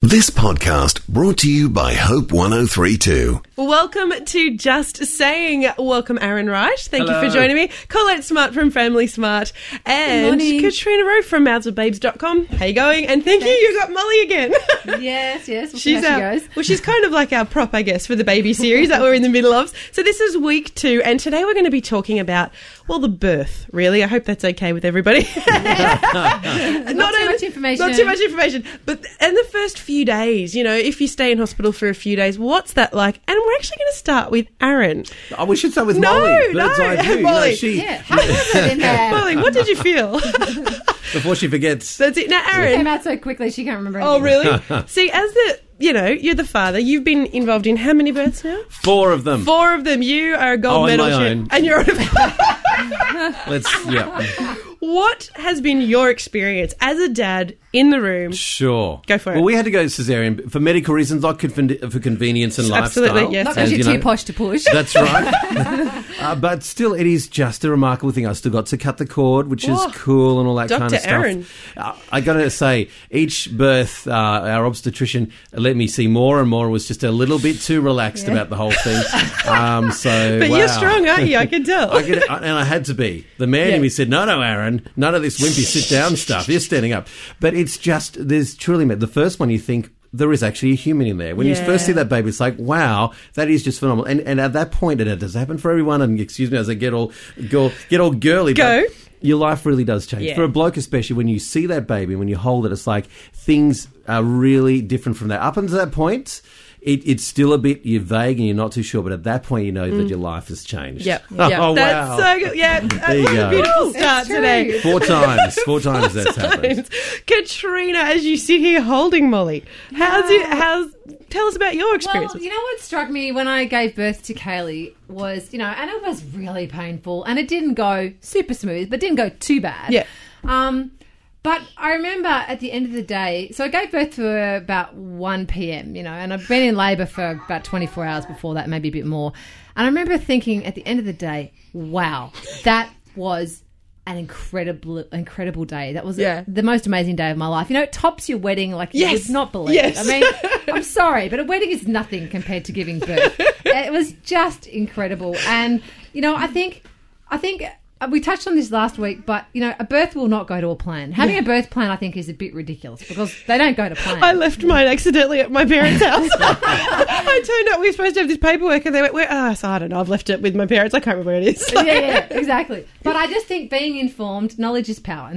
This podcast brought to you by Hope 103.2. Welcome to Just Saying. Welcome, Aaron Wright. Thank Hello. you for joining me. Colette Smart from Family Smart. And Katrina Rowe from mouthsofbabes.com. How you going? And thank you. You got Molly again. Yes. We'll see She's how she goes. Well, she's kind of like our prop, I guess, for the baby series that we're in the middle of. So this is week 2, and today we're going to be talking about, well, the birth, really. I hope that's okay with everybody. Not too much information. Not too much information. But and the first few days, you know, if you stay in hospital for a few days, what's that like? And we're actually going to start with Aaron. Oh, we should start with Molly. No, Bird's eye view. Molly. How was it in there? Molly, what did you feel? Before she forgets. That's it. Now, It Aaron. came out so quickly she can't remember anything. Oh, really? See, as the, you know, you're the father. You've been involved in how many births now? 4 of them. 4 of them. You are a gold and medal my chef. own. And you're Yeah. What has been your experience as a dad in the room? Sure. Go for it. Well, we had to go cesarean for medical reasons, not for convenience and Absolutely, lifestyle. yes. Not because As you're you too know. posh to push. That's right. But still, it is just a remarkable thing. I still got to cut the cord, which is Oh, cool and all that kind of Dr. stuff. Aaron. I got to say, each birth, our obstetrician let me see more and more. It was just a little bit too relaxed about the whole thing. But wow. you're strong, aren't you? I can tell. And I had to be. The man in me said, no, Aaron, none of this wimpy sit-down stuff. You're standing up. But it's just, there's truly, the first one you think, there is actually a human in there. When you first see that baby, it's like, wow, that is just phenomenal. And at that point, and it does happen for everyone, and excuse me as I get all girly. Go. But your life really does change. Yeah. For a bloke especially, when you see that baby, when you hold it, it's like things are really different from that. Up until that point, it's still a bit, you're vague and you're not too sure, but at that point you know that your life has changed. Yep. Oh, That's wow. so good. Yeah. There you What a go. beautiful start today. 4 times that's happened. Katrina, as you sit here holding Molly, tell us about your experience. Well, you know what struck me when I gave birth to Kaylee was, and it was really painful, and it didn't go super smooth, but didn't go too bad. Yeah. But I remember at the end of the day, so I gave birth to her about 1 p.m, and I've been in labour for about 24 hours before that, maybe a bit more. And I remember thinking at the end of the day, wow, that was an incredible day. That was the most amazing day of my life. It tops your wedding like you would not believe. Yes. I mean, I'm sorry, but a wedding is nothing compared to giving birth. It was just incredible. And, I think we touched on this last week, but, a birth will not go to a plan. Having a birth plan, I think, is a bit ridiculous because they don't go to plan. I left mine accidentally at my parents' house. I turned up, we were supposed to have this paperwork, and they went, so I don't know, I've left it with my parents. I can't remember where it is. Yeah, exactly. But I just think being informed, knowledge is power.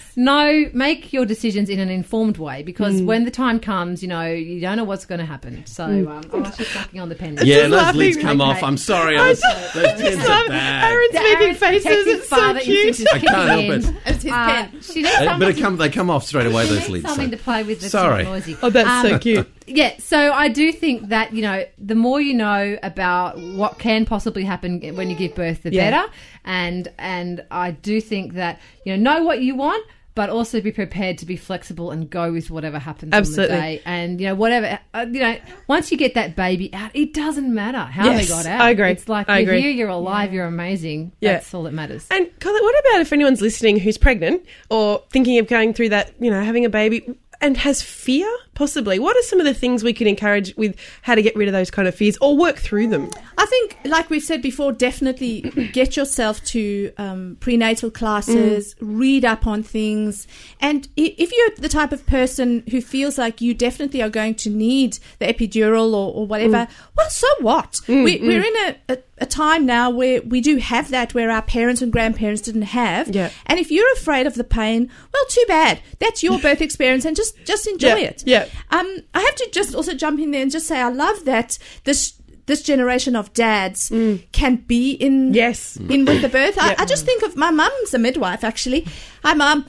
Make your decisions in an informed way because when the time comes, you don't know what's going to happen. So I'm actually sucking on the pen. Yeah, Just those laughing. lids come off. I'm sorry. Those pins are bad. Aaron's making faces. It's so Father cute. instinct is I can't help kicking in. it. It's his pen. She needs something They come off straight away, those She lids. needs something to play with that's Sorry. not noisy. Oh, that's so cute. Yeah, so I do think that, the more you know about what can possibly happen when you give birth, the better. And I do think that, know what you want, but also be prepared to be flexible and go with whatever happens Absolutely. on the day. And, whatever, once you get that baby out, it doesn't matter how they got out. I agree. It's like, I you're agree. here, you're alive, you're amazing. Yeah. That's all that matters. And Colette, what about if anyone's listening who's pregnant or thinking of going through that, having a baby and has fear, possibly? What are some of the things we can encourage with how to get rid of those kind of fears or work through them? I think, like we've said before, definitely get yourself to prenatal classes, read up on things. And if you're the type of person who feels like you definitely are going to need the epidural or whatever, well, so what? We're in a time now where we do have that, where our parents and grandparents didn't have. Yeah. And if you're afraid of the pain, well, too bad. That's your birth experience, and just enjoy it. Yeah. I have to just also jump in there and just say I love that this generation of dads can be in with the birth. I just think of my mum's a midwife, actually. Hi, Mum.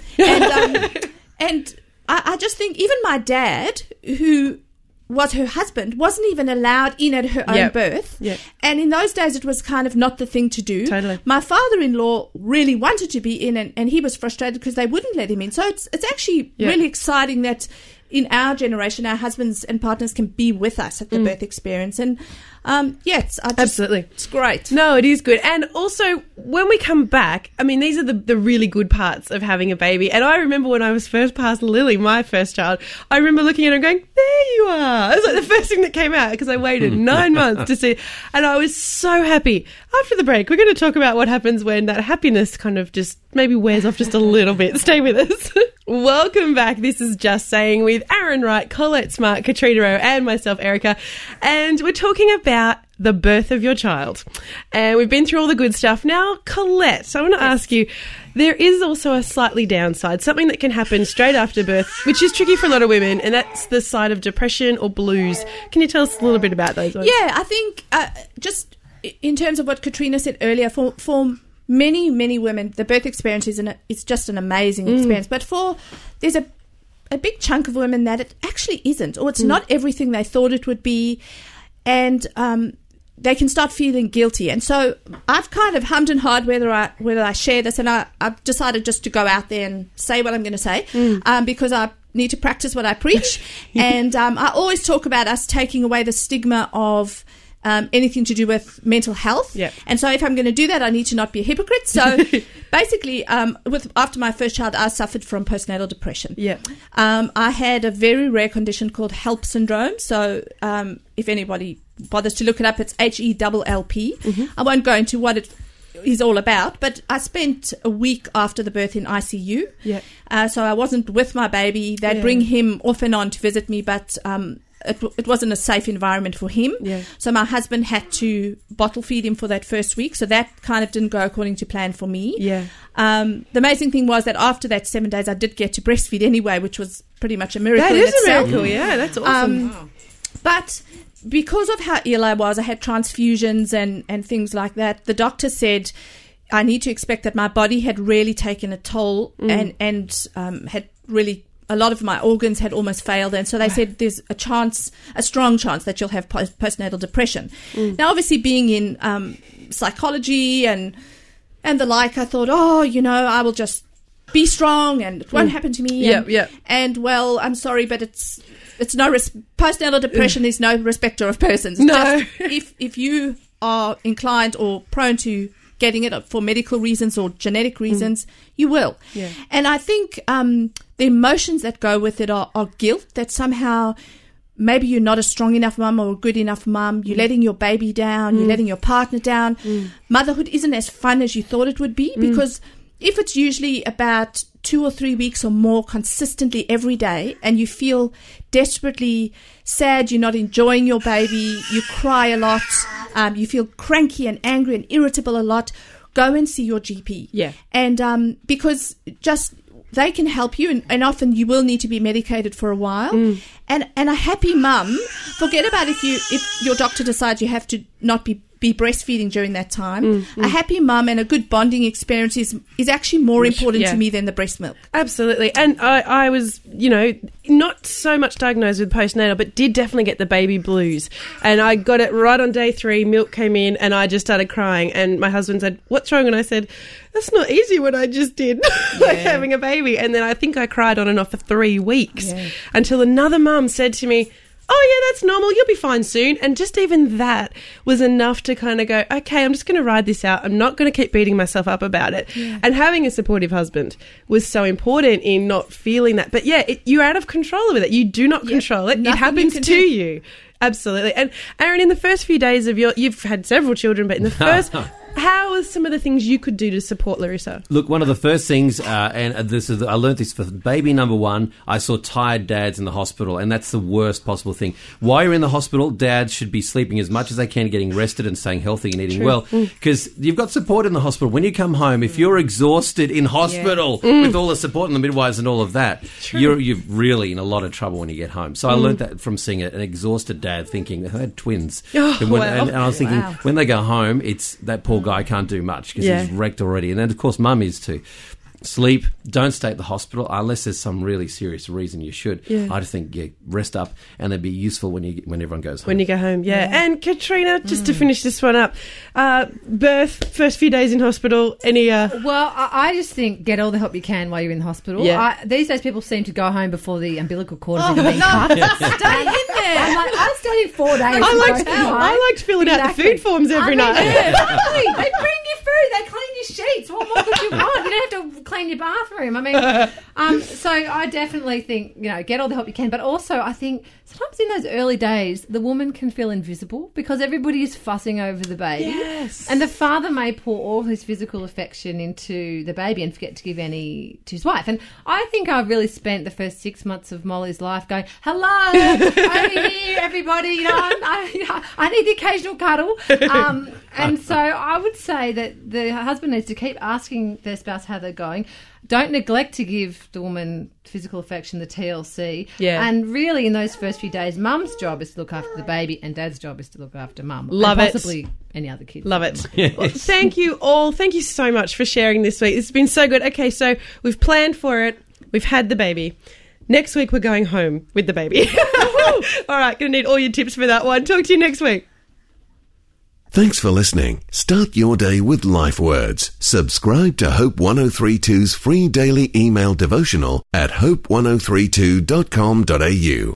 And I just think even my dad, who was her husband, wasn't even allowed in at her own birth. Yeah. And in those days, it was kind of not the thing to do. Totally. My father-in-law really wanted to be in, and he was frustrated because they wouldn't let him in. So it's actually really exciting that in our generation, our husbands and partners can be with us at the birth experience. And absolutely, it's great. No, it is good. And also, when we come back, I mean, these are the really good parts of having a baby. And I remember when I was first past Lily, my first child, I remember looking at her and going, there you are. It was like the first thing that came out because I waited 9 months to see. And I was so happy. After the break, we're going to talk about what happens when that happiness kind of just maybe wears off just a little bit. Stay with us. Welcome back. This is Just Saying with Aaron Wright, Colette Smart, Katrina Rowe, and myself, Erica. And we're talking about the birth of your child. And we've been through all the good stuff. Now, Colette, I want to ask you, there is also a slightly downside, something that can happen straight after birth, which is tricky for a lot of women, and that's the side of depression or blues. Can you tell us a little bit about those ones? Yeah, I think just in terms of what Katrina said earlier, for many, many women, the birth experience is just an amazing experience. But there's a big chunk of women that it actually isn't, or it's not everything they thought it would be, and they can start feeling guilty. And so I've kind of hummed and hawed whether I share this, and I've decided just to go out there and say what I'm going to say because I need to practice what I preach. And I always talk about us taking away the stigma of anything to do with mental health. Yep. And so if I'm going to do that, I need to not be a hypocrite. So basically, after my first child, I suffered from postnatal depression. Yeah. I had a very rare condition called HELLP syndrome. So if anybody bothers to look it up, it's HELLP. I won't go into what it is all about, but I spent a week after the birth in ICU. Yeah. So I wasn't with my baby. They'd bring him off and on to visit me, but it wasn't a safe environment for him. Yeah. So my husband had to bottle feed him for that first week. So that kind of didn't go according to plan for me. Yeah. The amazing thing was that after that 7 days, I did get to breastfeed anyway, which was pretty much a miracle. That in is itself. a miracle, yeah. That's awesome. But because of how ill I was, I had transfusions and things like that. The doctor said I need to expect that my body had really taken a toll and had really, a lot of my organs had almost failed. And so they said there's a strong chance that you'll have postnatal depression. Now, obviously being in psychology and the like, I thought, I will just be strong and it won't happen to me. And well, I'm sorry, but it's no postnatal depression is no respecter of persons. No. Just if you are inclined or prone to getting it for medical reasons or genetic reasons, you will. Yeah. And I think the emotions that go with it are guilt, that somehow maybe you're not a strong enough mum or a good enough mum. You're letting your baby down. You're letting your partner down. Motherhood isn't as fun as you thought it would be because if it's usually about 2 or 3 weeks or more consistently every day and you feel desperately sad, you're not enjoying your baby, you cry a lot, you feel cranky and angry and irritable a lot, go and see your GP. Yeah. And because just they can help you, and often you will need to be medicated for a while. And a happy mum, forget about if your doctor decides you have to not be breastfeeding during that time. A happy mum and a good bonding experience is actually more important to me than the breast milk. Absolutely. And I was, not so much diagnosed with postnatal, but did definitely get the baby blues. And I got it right on day 3. Milk came in and I just started crying. And my husband said, "What's wrong?" And I said, "That's not easy what I just did." Like having a baby. And then I think I cried on and off for 3 weeks until another mum said to me, "Oh, yeah, that's normal. You'll be fine soon." And just even that was enough to kind of go, okay, I'm just going to ride this out. I'm not going to keep beating myself up about it. Yeah. And having a supportive husband was so important in not feeling that. But yeah, you're out of control with it. You do not control it. It happens to you. Absolutely. And Aaron, in the first few days of you've had several children, but in the first... How are some of the things you could do to support Larissa? Look, one of the first things, and I learned this for baby number 1, I saw tired dads in the hospital, and that's the worst possible thing. While you're in the hospital, dads should be sleeping as much as they can, getting rested and staying healthy and eating well, because you've got support in the hospital. When you come home, if you're exhausted in hospital with all the support and the midwives and all of that, you're really in a lot of trouble when you get home. So I learned that from seeing an exhausted dad thinking, I had twins. And I was thinking, when they go home, it's that poor guy can't do much because he's wrecked already. And then, of course, mum is too. Sleep. Don't stay at the hospital unless there's some really serious reason you should. Yeah. I just think rest up, and it'd be useful when everyone goes home. When you go home, yeah. And Katrina, just to finish this one up, birth, first few days in hospital, any... Well, I just think get all the help you can while you're in the hospital. Yeah. These days people seem to go home before the umbilical cord has even been cut. Stay in there. I'm like, I'm staying 4 days. I liked filling out the food forms every night. Exactly. They bring you food. They clean your sheets. What more could you want? You don't have to clean your bathroom. I mean, so I definitely think, get all the help you can. But also I think sometimes in those early days, the woman can feel invisible because everybody is fussing over the baby. Yes. And the father may pour all his physical affection into the baby and forget to give any to his wife. And I think I've really spent the first 6 months of Molly's life going, hello, over here, everybody. I need the occasional cuddle. And so I would say that the husband needs to keep asking their spouse how they're going. Don't neglect to give the woman physical affection, the TLC. Yeah. And really, in those first few days, mum's job is to look after the baby and dad's job is to look after mum. Love and it. Possibly any other kids. Love it. Well, thank you all. Thank you so much for sharing this week. It's been so good. Okay, so we've planned for it. We've had the baby. Next week, we're going home with the baby. All right, going to need all your tips for that one. Talk to you next week. Thanks for listening. Start your day with Life Words. Subscribe to Hope 1032's free daily email devotional at hope1032.com.au.